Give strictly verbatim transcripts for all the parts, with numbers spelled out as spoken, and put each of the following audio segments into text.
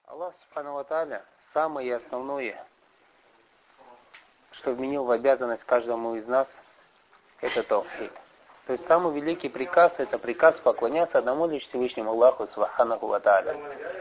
Аллах Субхану ва Тааля самое основное, что вменил в обязанность каждому из нас, это таухид. То есть самый великий приказ, это приказ поклоняться одному лишь Всевышнему Аллаху Субхану ва Тааля.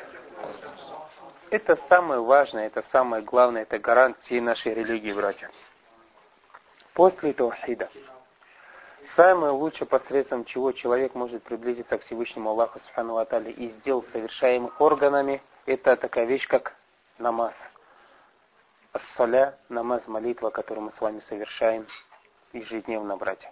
Это самое важное, это самое главное, это гарант всей нашей религии, братья. После таухида, самое лучшее, посредством чего человек может приблизиться к Всевышнему Аллаху Субхану ва Тааля из дел, совершаемых органами, это такая вещь, как намаз. Ас-саля, намаз, молитва, которую мы с вами совершаем ежедневно, братья.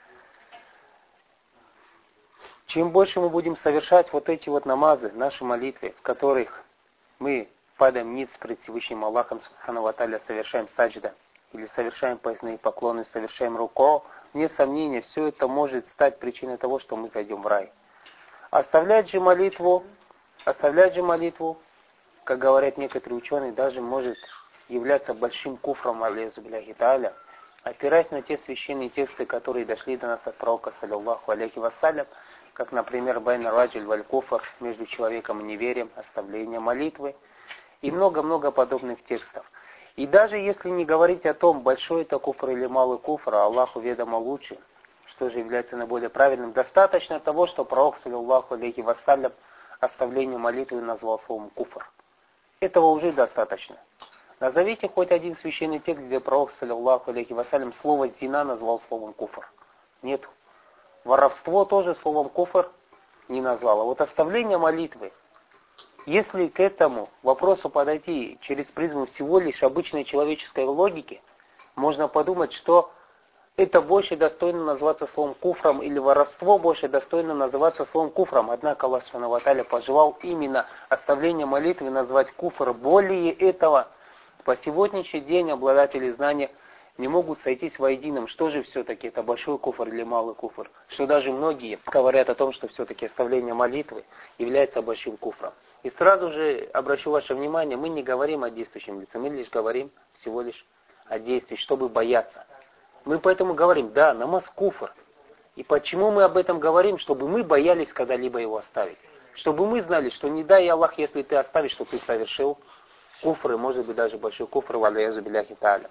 Чем больше мы будем совершать вот эти вот намазы, наши молитвы, в которых мы падаем ниц пред Всевышним Аллахом Субхану ва Тааля, совершаем саджда, или совершаем поясные поклоны, совершаем руко, вне сомнения, все это может стать причиной того, что мы зайдем в рай. Оставлять же молитву, оставлять же молитву, как говорят некоторые ученые, даже может являться большим куфром, алейхи билляхи тааля, опираясь на те священные тексты, которые дошли до нас от пророка, саллаллаху алейхи вассалям, как, например, байна раджуль валь куфр, между человеком и неверием, оставление молитвы, и много-много подобных текстов. И даже если не говорить о том, большой это куфр или малый куфр, а Аллаху ведомо лучше, что же является наиболее правильным, достаточно того, что пророк, саллаллаху алейхи вассалям, оставление молитвы назвал словом куфр. Этого уже достаточно. Назовите хоть один священный текст, где пророк, саллаллаху алейхи вассалям, слово зина назвал словом куфр. Нет. Воровство тоже словом куфр не назвал. А вот оставление молитвы, если к этому вопросу подойти через призму всего лишь обычной человеческой логики, можно подумать, что это больше достойно называться словом куфром, или воровство больше достойно называться словом куфром. Однако Аллах Субхану ва Тааля пожелал именно оставление молитвы назвать куфр. Более этого, по сегодняшний день обладатели знания не могут сойтись воедином, что же все-таки это большой куфр или малый куфр. Что даже многие говорят о том, что все-таки оставление молитвы является большим куфром. И сразу же обращу ваше внимание, мы не говорим о действующем лице, мы лишь говорим всего лишь о действии, чтобы бояться. Мы поэтому говорим, да, намаз куфр. И почему мы об этом говорим? Чтобы мы боялись когда-либо его оставить. Чтобы мы знали, что не дай Аллах, если ты оставишь, что ты совершил куфр, и может быть даже большой куфр, валиязу билляхи тааля.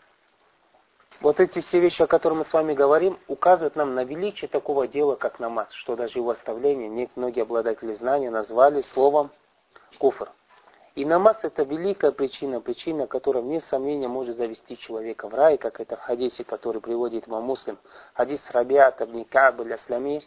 Вот эти все вещи, о которых мы с вами говорим, указывают нам на величие такого дела, как намаз, что даже его оставление многие обладатели знания назвали словом куфр. И намаз это великая причина, причина, которая, вне сомнения, может завести человека в рай, как это в хадисе, который приводит имам Муслим, хадис Рабиат ибн Кааб аль-Аслами,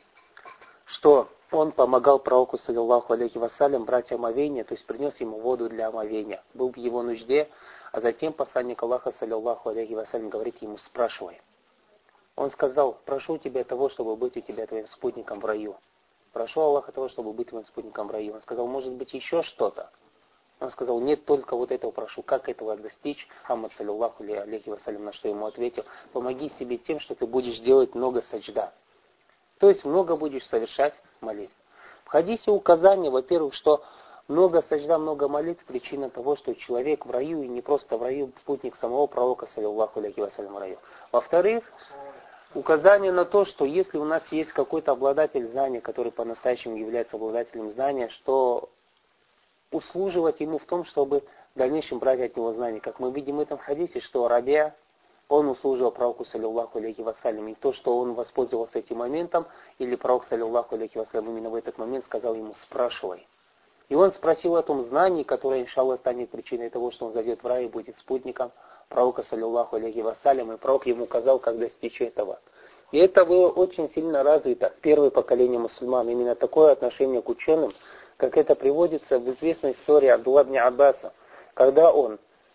что он помогал пророку, саллаллаху алейхи вассалям, брать омовение, то есть принес ему воду для омовения, был в его нужде, а затем посланник Аллаха, саллаллаху алейхи вассалям, говорит ему, спрашивай. Он сказал, прошу тебя того, чтобы быть у тебя твоим спутником в раю. Прошу Аллаха того, чтобы быть твоим спутником в раю. Он сказал, может быть еще что-то. Он сказал, нет, только вот этого прошу. Как этого достичь? Мухаммад, саллаллаху алейхи вассалям, на что ему ответил, помоги себе тем, что ты будешь делать много саджда. То есть много будешь совершать молитв. В хадисе указание, во-первых, что много саджда, много молитв, причина того, что человек в раю, и не просто в раю, спутник самого пророка, саллаллаху алейхи вассалям, в раю. Во-вторых, указание на то, что если у нас есть какой-то обладатель знания, который по-настоящему является обладателем знания, что услуживать ему в том, чтобы в дальнейшем брать от него знания. Как мы видим в этом хадисе, что Рабия, он услуживал пророку, саллаллаху алейхи вассалям, и то, что он воспользовался этим моментом, или пророк, саллаллаху алейхи вассалям, именно в этот момент сказал ему, спрашивай. И он спросил о том знании, которое, иншаллах, станет причиной того, что он зайдет в рай и будет спутником пророка, саллаллаху алейхи вассалям, и пророк ему указал, как достичь этого. И это было очень сильно развито в первое поколение мусульман, именно такое отношение к ученым, как это приводится в известной истории Абдулла ибн Аббаса, когда он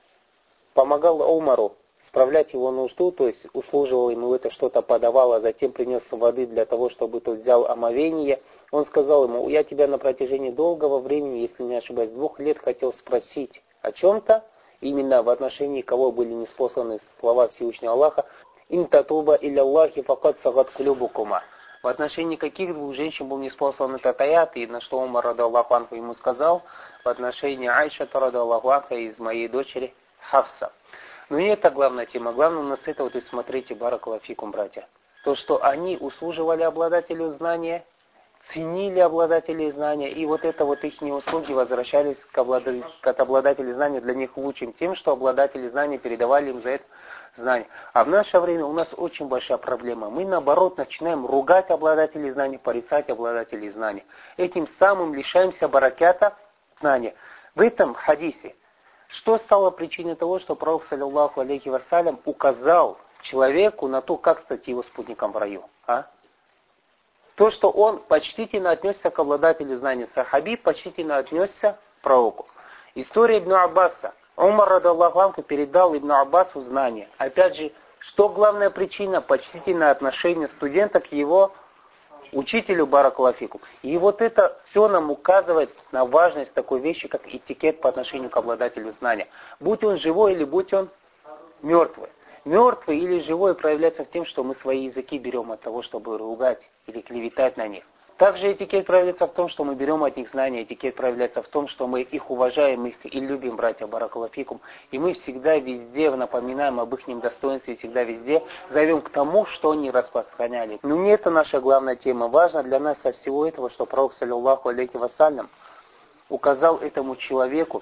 помогал Умару справлять его нужду, то есть услуживал ему это, что-то подавал, а затем принес воды для того, чтобы тот взял омовение. Он сказал ему, я тебя на протяжении долгого времени, если не ошибаюсь, двух лет хотел спросить о чем-то, именно в отношении кого были ниспосланы слова Всевышнего Аллаха, «Ин татуба илля Аллахи факад сагат кулюбукума». В отношении каких двух женщин был ниспослан этот аят, и на что Умар, радаллаху анху, ему сказал, в отношении Айша, радаллаху анха, из моей дочери Хафса. Но не это главная тема. Главное у нас это, вот и смотрите, баракаллаху фикум, братья. То, что они услуживали обладателю знания ценили обладателей знания, и вот это вот их услуги возвращались к, облада... к обладателю знания для них лучшим тем, что обладатели знания передавали им за это знание. А в наше время у нас очень большая проблема. Мы, наоборот, начинаем ругать обладателей знаний, порицать обладателей знаний. Этим самым лишаемся баракята знания. В этом хадисе, что стало причиной того, что пророк, саллиллаху алейхи вассалям, указал человеку на то, как стать его спутником в раю? А? То, что он почтительно отнесся к обладателю знаний. Сахаби почтительно отнесся к пророку. История Ибн Аббаса. Умар, радаллаху анху, передал Ибн Аббасу знания. Опять же, что главная причина? Почтительное отношение студента к его учителю, баракаллаху фикум. И вот это все нам указывает на важность такой вещи, как этикет по отношению к обладателю знания. Будь он живой или будь он мертвый. Мертвый или живой проявляется в том, что мы свои языки берем от того, чтобы ругать или клеветать на них. Также этикет проявляется в том, что мы берем от них знания. Этикет проявляется в том, что мы их уважаем, их и любим, братья баракаллаху фикум. И мы всегда везде напоминаем об их достоинстве, всегда везде зовем к тому, что они распространяли. Но не это наша главная тема. Важно для нас со всего этого, что пророк, саллиллаху алейхи вассалям, указал этому человеку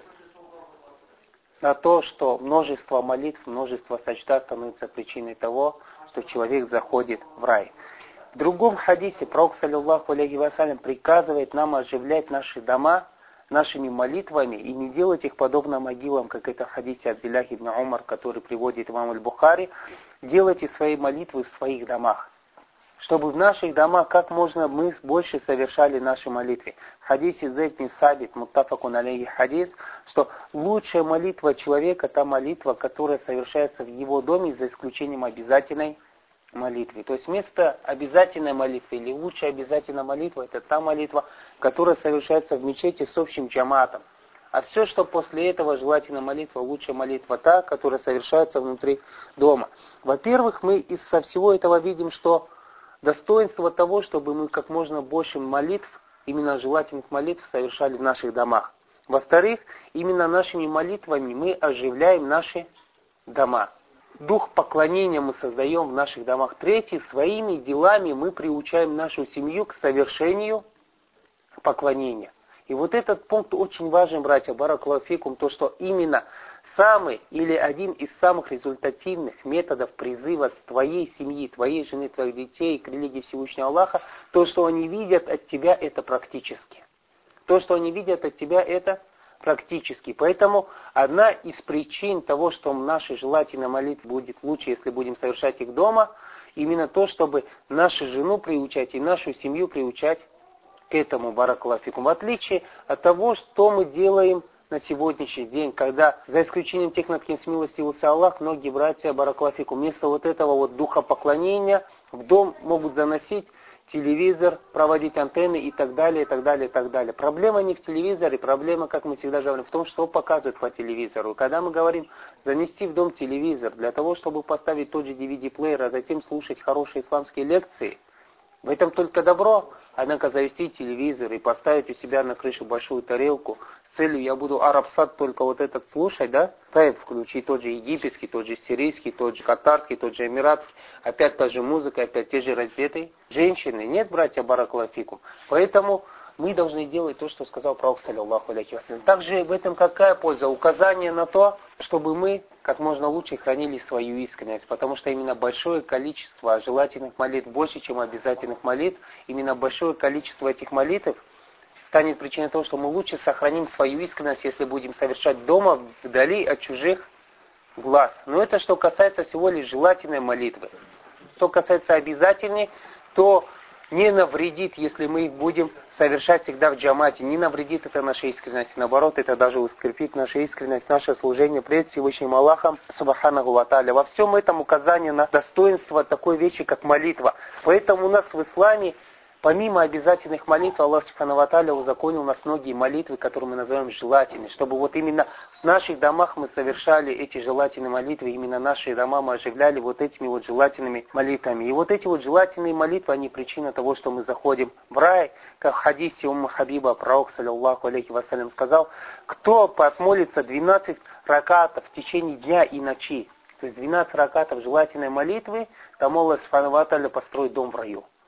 на то, что множество молитв, множество саджда становится причиной того, что человек заходит в рай. В другом хадисе пророк, саллиллаху алейхи вассалям, приказывает нам оживлять наши дома нашими молитвами и не делать их подобно могилам, как это в хадисе Абдуллах ибн Умар, который приводит имам аль-Бухари. Делайте свои молитвы в своих домах, чтобы в наших домах как можно мы больше совершали наши молитвы. В хадисе Зейд бин Сабит, муттафакун алейхи хадис, что лучшая молитва человека, та молитва, которая совершается в его доме, за исключением обязательной молитвы. То есть вместо обязательной молитвы или лучшая обязательная молитва, это та молитва, которая совершается в мечети с общим джамаатом. А все, что после этого, желательно молитва, лучшая молитва та, которая совершается внутри дома. Во-первых, мы из со всего этого видим, что достоинство того, чтобы мы как можно больше молитв, именно желательных молитв, совершали в наших домах. Во-вторых, именно нашими молитвами мы оживляем наши дома. Дух поклонения мы создаем в наших домах. Третье, своими делами мы приучаем нашу семью к совершению поклонения. И вот этот пункт очень важен, братья, баракаллаху фикум, то, что именно самый или один из самых результативных методов призыва с твоей семьи, твоей жены, твоих детей к религии Всевышнего Аллаха, то, что они видят от тебя, это практически. То, что они видят от тебя, это практически. Поэтому одна из причин того, что наши желательные молитвы будет лучше, если будем совершать их дома, именно то, чтобы нашу жену приучать и нашу семью приучать к этому, баракаллаху фикум. В отличие от того, что мы делаем на сегодняшний день, когда, за исключением тех, над кем смилостивился Аллах, многие братья, баракаллаху фикум, вместо вот этого вот духа поклонения в дом могут заносить телевизор, проводить антенны и так далее, и так далее, и так далее. Проблема не в телевизоре, проблема, как мы всегда говорим, в том, что показывают по телевизору. И когда мы говорим занести в дом телевизор для того, чтобы поставить тот же ди ви ди-плеер, а затем слушать хорошие исламские лекции, в этом только добро. Однако завести телевизор и поставить у себя на крышу большую тарелку с целью я буду арабсат только вот этот слушать, да? Тайп включи тот же египетский, тот же сирийский, тот же катарский, тот же эмиратский. Опять та же музыка, опять те же раздетые женщины. Нет, братья, баракаллаху фикум. Поэтому мы должны делать то, что сказал пророк, саллиллаху алейхи вассалям. Также в этом какая польза? Указание на то, чтобы мы как можно лучше хранили свою искренность, потому что именно большое количество желательных молитв, больше, чем обязательных молитв, именно большое количество этих молитв станет причиной того, что мы лучше сохраним свою искренность, если будем совершать дома, вдали от чужих глаз. Но это что касается всего лишь желательной молитвы. Что касается обязательной, то не навредит, если мы их будем совершать всегда в джамате, не навредит это нашей искренности. Наоборот, это даже ускрепит нашу искренность, наше служение пред Всевышним Аллахом, субханаху ва тааля. Во всем этом указание на достоинство такой вещи, как молитва. Поэтому у нас в исламе, помимо обязательных молитв, Аллах субханаху ва тааля узаконил у нас многие молитвы, которые мы называем желательными, чтобы вот именно в наших домах мы совершали эти желательные молитвы, именно наши дома мы оживляли вот этими вот желательными молитвами. И вот эти вот желательные молитвы, они причина того, что мы заходим в рай, как в хадисе Умму Хабиба, пророк, саллиллаху алейхи вассалям, сказал, кто отмолится двенадцать ракатов в течение дня и ночи, то есть двенадцать ракатов желательной молитвы, там Аллах субханаху ва тааля построит дом в раю.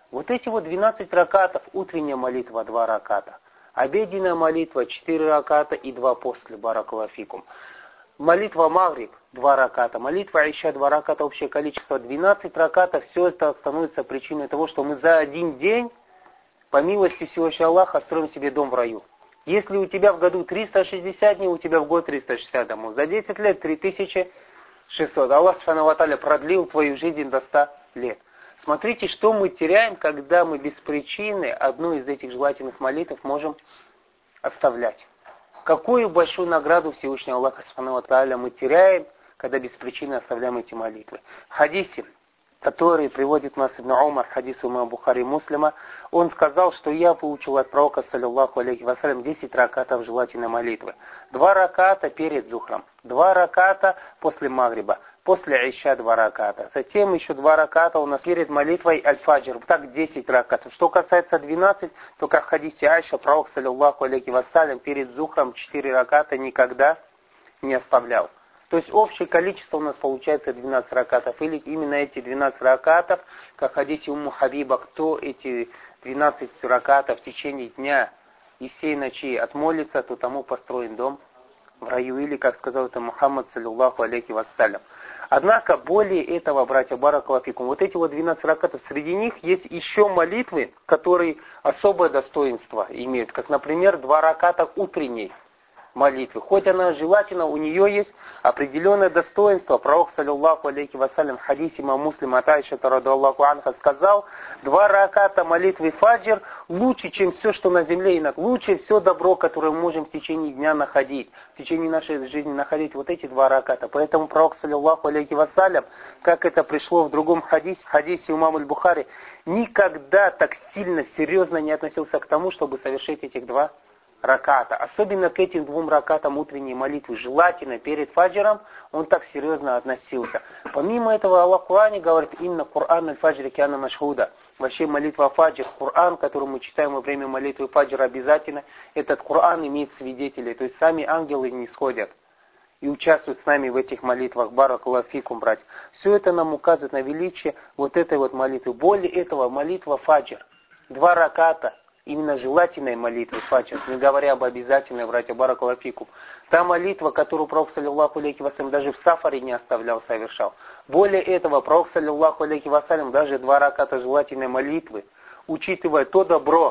Вот эти вот двенадцать ракатов, утренняя молитва два раката, обеденная молитва четыре раката и два после, баракаллаху фикум. Молитва Магриб два раката, молитва Иша два раката, общее количество двенадцать ракатов, все это становится причиной того, что мы за один день, по милости Всевышнего Аллаха, строим себе дом в раю. Если у тебя в году триста шестьдесят дней, у тебя в год триста шестьдесят домов. За десять лет три тысячи шестьсот. Аллах Субхану ва Тааля продлил твою жизнь до ста лет. Смотрите, что мы теряем, когда мы без причины одну из этих желательных молитв можем оставлять. Какую большую награду Всевышнего Аллаха Субхану ва Тааля мы теряем, когда без причины оставляем эти молитвы. В хадисе, который приводит нас Ибн Умар, хадис имама Бухари Муслима, он сказал, что я получил от пророка, саллиллаху алейхи вассалям, десять ракатов желательной молитвы. Два раката перед зухром, два раката после магриба, после Иша два раката. Затем еще два раката у нас перед молитвой аль-фаджр. Так десять ракатов. Что касается двенадцати, то как в хадисе Айша, пророк, саллиллаху алейхи вассалям, перед зухром четыре раката никогда не оставлял. То есть общее количество у нас получается двенадцать ракатов. Или именно эти двенадцать ракатов, как в хадисе Умму Хабиба, кто эти двенадцать ракатов в течение дня и всей ночи отмолится, то тому построен дом в раю. Или, как сказал это Мухаммад, саллиллаху алейхи вассалям. Однако, более этого, братья, баракаллаху фикум, вот эти вот двенадцать ракатов, среди них есть еще молитвы, которые особое достоинство имеют. Как, например, два раката утренней молитвы. Хоть она желательно, у нее есть определенное достоинство. Пророк, саллиллаху алейхи вассалям, в хадисе имама Муслима от Айши радхиаллаху анха сказал: два раката молитвы фаджр лучше, чем все, что на земле, и лучше все добро, которое мы можем в течение дня находить, в течение нашей жизни находить вот эти два раката. Поэтому пророк, саллиллаху алейхи вассалям, как это пришло в другом хадисе, хадисе имама аль-Бухари, никогда так сильно, серьезно не относился к тому, чтобы совершить этих два раката. Особенно к этим двум ракатам утренней молитвы, желательно перед фаджром, он так серьезно относился. Помимо этого, Аллах в Коране говорит: «Инна Кур'ан аль-фаджри кяна машхуда». Вообще молитва фаджр, Коран, который мы читаем во время молитвы фаджр, обязательно, этот Коран имеет свидетелей, то есть сами ангелы не сходят и участвуют с нами в этих молитвах. Баракаллаху фикум, братья. Все это нам указывает на величие вот этой вот молитвы. Более этого, молитва фаджр, два раката, именно желательной молитвы фаджр, не говоря об обязательной, братья, баракаллаху фикум. Та молитва, которую пророк, саллиллаху алейхи вассалям, даже в сафаре не оставлял, совершал. Более этого, пророк, саллиллаху алейхи вассалям, даже два раката желательной молитвы, учитывая то добро,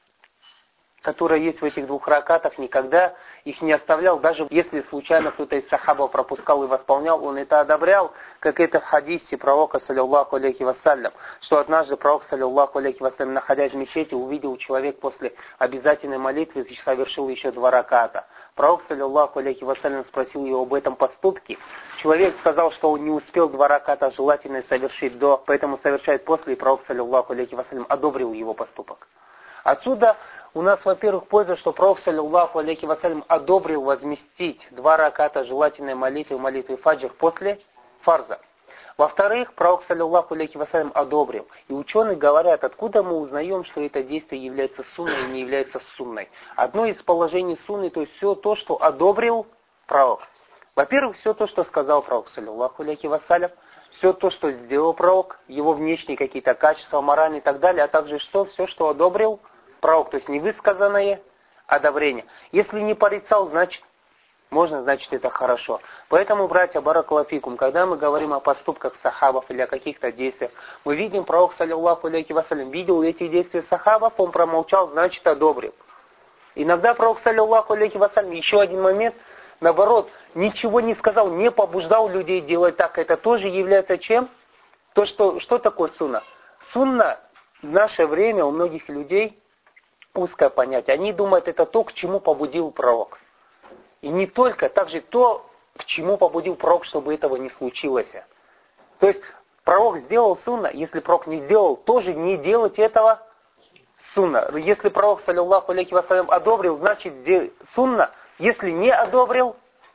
которое есть в этих двух ракатах, никогда их не оставлял, даже если случайно кто-то из сахабов пропускал и восполнял, он это одобрял, как это в хадисе пророка, саллиллаху алейхи вассалям, что однажды пророк, саллиллаху алейхи вассалям, находясь в мечети, увидел человек после обязательной молитвы, совершил еще два раката. Пророк, саллиллаху алейхи вассалям, спросил его об этом поступке. Человек сказал, что он не успел два раката желательно совершить до, поэтому совершает после, и пророк, саллиллаху алейхи вассалям, одобрил его поступок. Отсюда у нас, во-первых, польза, что пророк, саллиллаху алейхи вассалям, одобрил возместить два раката желательной молитвы, молитвы фаджр после фарза. Во-вторых, пророк, саллиллаху алейхи вассалям, одобрил. И ученые говорят, откуда мы узнаем, что это действие является сунной и не является сунной. Одно из положений сунны, то есть все то, что одобрил пророк. Во-первых, все то, что сказал пророк, саллиллаху алейхи вассалям, все то, что сделал пророк, его внешние какие-то качества, моральные и так далее, а также что, все, что одобрил пророк, то есть невысказанное одобрение. Если не порицал, значит, можно, значит, это хорошо. Поэтому, братья, баракаллаху фикум, когда мы говорим о поступках сахабов или о каких-то действиях, мы видим, пророк, саллиллаху алейхи вассалям, видел эти действия сахабов, он промолчал, значит, одобрил. Иногда пророк, саллиллаху алейхи вассалям, еще один момент, наоборот, ничего не сказал, не побуждал людей делать так. Это тоже является чем? То, что, что такое сунна? Сунна в наше время у многих людей узкое понятие. Они думают, это то, к чему побудил пророк. И не только, также то, к чему побудил пророк, чтобы этого не случилось. То есть, пророк сделал сунна, если пророк не сделал, тоже не делать этого сунна. Если пророк, саллиллаху алейхи вассалям, одобрил, значит сунна. Если не одобрил,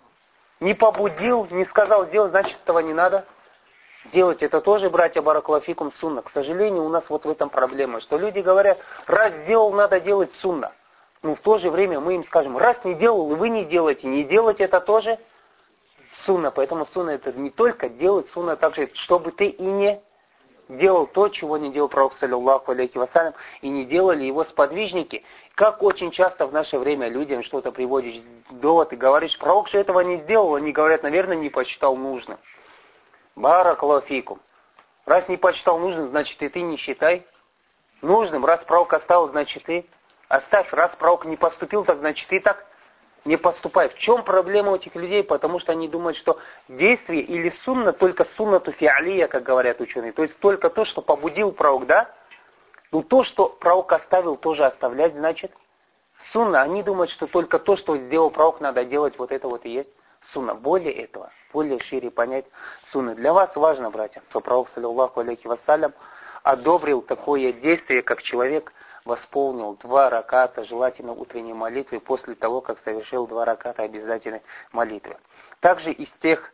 не побудил, не сказал сделать, значит этого не надо делать. Это тоже, братья, баракаллаху фикум, сунна. К сожалению, у нас вот в этом проблема, что люди говорят, раз сделал, надо делать сунна. Но в то же время мы им скажем, раз не делал, и вы не делаете, не делать это тоже сунна. Поэтому сунна это не только делать сунна, также, чтобы ты и не делал то, чего не делал пророк, саллиллаху алейхи вассалям, и не делали его сподвижники. Как очень часто в наше время людям что-то приводишь довод и говоришь, пророк же этого не сделал, они говорят, наверное, не посчитал нужным. Баракаллаху фикум. Раз не посчитал нужным, значит и ты не считай нужным. Раз пророк оставил, значит и оставь. Раз пророк не поступил, так значит и так не поступай. В чем проблема у этих людей? Потому что они думают, что действие или сунна, только суннату фиалия, как говорят ученые. То есть только то, что побудил пророк, да? Ну то, что пророк оставил, тоже оставлять, значит сунна. Они думают, что только то, что сделал пророк, надо делать, вот это вот и есть сунна. Более этого, более шире понять сунны. Для вас важно, братья, что пророк, саллиллаху алейхи вассалям, одобрил такое действие, как человек восполнил два раката, желательно утренней молитвы, после того, как совершил два раката обязательной молитвы. Также из тех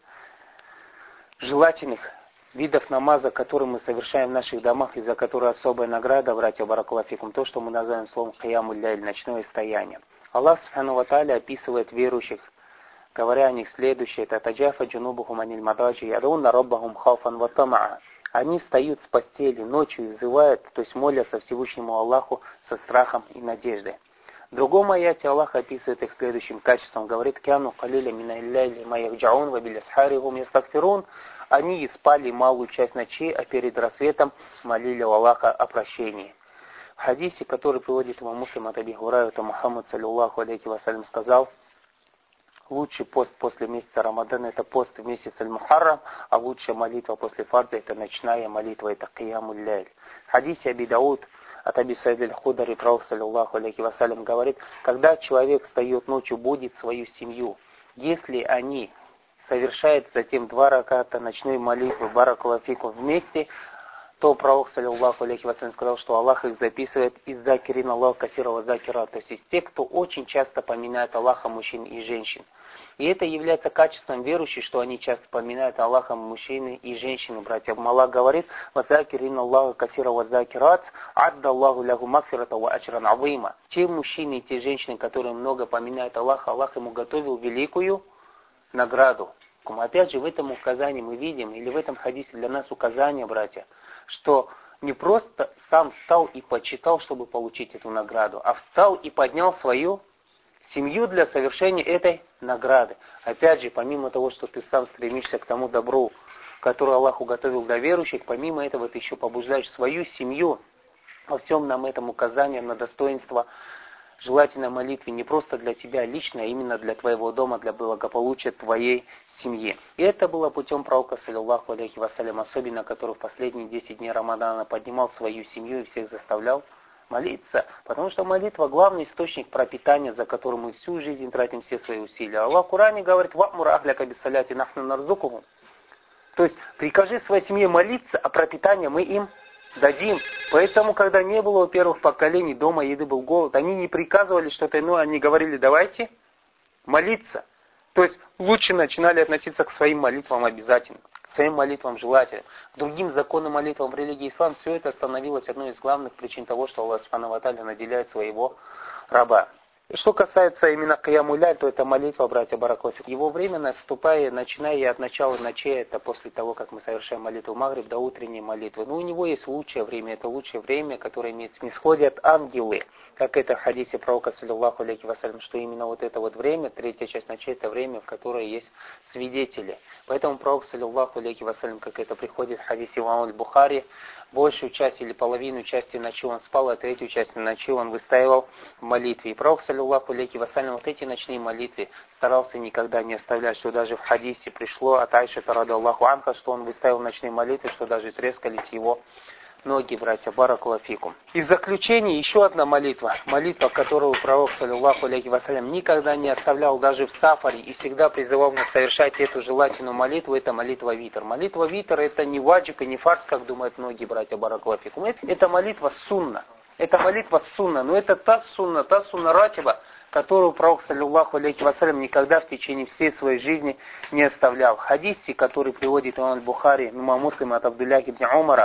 желательных видов намаза, которые мы совершаем в наших домах, и за которые особая награда, братья, баракаллаху фикум, то, что мы называем словом киямуль ляль, ночное стояние. Аллах субхану ва тааля описывает верующих, говоря о них следующее: это таджафа джунубухум аниль мададжи ядунна раббахум хауфан ва тамаа. Они встают с постели ночью и взывают, то есть молятся Всевышнему Аллаху со страхом и надеждой. В другом аяте Аллах описывает их следующим качеством. Говорит: «Кяну калиля мина илляйли ма яхджаун ва биль асхари гум ястагфирун». Они спали малую часть ночи, а перед рассветом молили у Аллаха о прощении. В хадисе, который приводит имам Муслим от Аби Хурайрата, Мухаммад саллиллаху алейхи вассалям сказал: лучший пост после месяца Рамадана — это пост в месяц Аль-Мухаррам, а лучшая молитва после фарза — это ночная молитва, это киямуль ляль. В хадисе Аби Дауд от Аби Саид аль-Худари, пророк саллиллаху алейхи вассалям говорит: когда человек встает ночью, будит свою семью, если они совершают затем два раката ночной молитвы баракаллаху фикум вместе, то пророк саллиллаху алейхи вассалям сказал, что Аллах их записывает из закирин Аллах касира ва закира, то есть из тех, кто очень часто поминает Аллаха мужчин и женщин. И это является качеством верующих, что они часто поминают Аллаха мужчины и женщины, братья. Аллах говорит: «Ва закирин Аллаха касира ва закират, адда Аллаху лягу макфирата ва аджран азима». Те мужчины и те женщины, которые много поминают Аллаха, Аллах ему готовил великую награду. Опять же, в этом указании мы видим, или в этом хадисе для нас указание, братья, что не просто сам встал и почитал, чтобы получить эту награду, а встал и поднял свою семью для совершения этой награды. Опять же, помимо того, что ты сам стремишься к тому добру, которое Аллах уготовил для верующих, помимо этого ты еще побуждаешь свою семью. Во всем нам этом указание на достоинство желательно молитве не просто для тебя лично, а именно для твоего дома, для благополучия твоей семьи. И это было путем пророка, саллиллаху алейхи вассалям, особенно который в последние десять дней Рамадана поднимал свою семью и всех заставлял молиться. Потому что молитва — главный источник пропитания, за который мы всю жизнь тратим все свои усилия. Аллах в Коране говорит: «Ва'мур ахляка биссаляти нахну нарзукухум». То есть прикажи своей семье молиться, а пропитание мы им дадим. Поэтому, когда не было у первых поколений дома еды, был голод, они не приказывали что-то иное, они говорили: давайте молиться. То есть лучше начинали относиться к своим молитвам обязательно, к своим молитвам желательно. К другим законным молитвам в религии ислам все это становилось одной из главных причин того, что Аллах субхану ва тааля наделяет своего раба. Что касается именно киямуль ляль, то это молитва, братья, баракаллаху фикум. Его время, наступая, начиная от начала ночей, это после того, как мы совершаем молитву магриб, до утренней молитвы. Но у него есть лучшее время, это лучшее время, которое имеет, снисходят ангелы. Как это в хадисе пророка, саллиллаху алейхи вассалям, что именно вот это вот время, третья часть ночей, это время, в которое есть свидетели. Поэтому пророк, саллиллаху алейхи вассалям, как это приходит в хадисе имама аль-Бухари, большую часть или половину части ночи он спал, а третью часть ночи он выстаивал в молитве. И пророк, саллиллаху алейхи вассалям, вот эти ночные молитвы старался никогда не оставлять, что даже в хадисе пришло от Айши радхиаллаху анха, что он выставил ночные молитвы, что даже трескались его ноги, братья, баракаллаху фикум. И в заключение еще одна молитва, молитва, которую пророк, саллиллаху алейхи вассалям, никогда не оставлял даже в сафаре и всегда призывал нас совершать эту желательную молитву, это молитва витр. Молитва витр — это не ваджиб и не фарз, как думают многие братья, баракаллаху фикум. Это, это молитва сунна. Это молитва сунна, но это та сунна, та сунна ратиба, которую пророк, саллиллаху алейхи вассалям, никогда в течение всей своей жизни не оставлял. В хадисе, который приводит имам аль-Бухари, имам Муслим от Абдулляхи ибн Умара,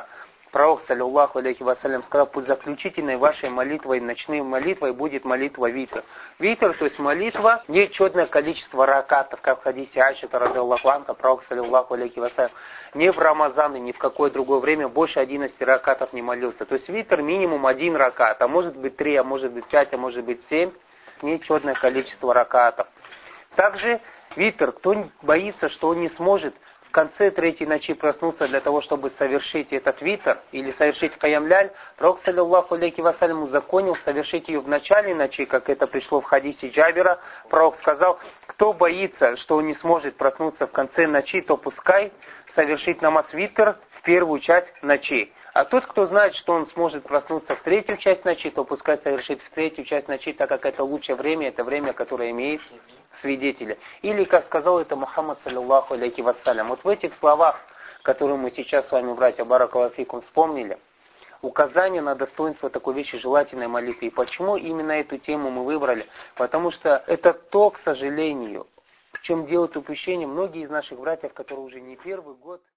Пророк, саллиллаху алейхи вассалям, сказал: пусть заключительной вашей молитвой, ночной молитвой будет молитва витр. Витр, то есть молитва, не четное количество ракатов, как в хадисе Айши радхиаллаху анха, пророк, саллиллаху алейхи вассалям, ни в Рамазан и ни в какое другое время больше одиннадцати ракатов не молился. То есть витр минимум один ракат, а может быть три, а может быть пять, а может быть семь, не четное количество ракатов. Также витр, кто боится, что он не сможет в конце третьей ночи проснуться для того, чтобы совершить этот витр или совершить каям-ляль, пророк, саллиллаху алейхи вассалям, узаконил совершить ее в начале ночи, как это пришло в хадисе Джабира. Пророк сказал: кто боится, что он не сможет проснуться в конце ночи, то пускай совершит намаз витр в первую часть ночи. А тот, кто знает, что он сможет проснуться в третью часть ночи, то пускай совершит в третью часть ночи, так как это лучшее время, это время, которое имеет свидетеля. Или, как сказал это Мухаммад, саллиллаху алейхи вассалям. Вот в этих словах, которые мы сейчас с вами, братья, баракаллаху фикум, вспомнили, указание на достоинство такой вещи, желательной молитвы. И почему именно эту тему мы выбрали? Потому что это то, к сожалению, в чем делают упущение многие из наших братьев, которые уже не первый год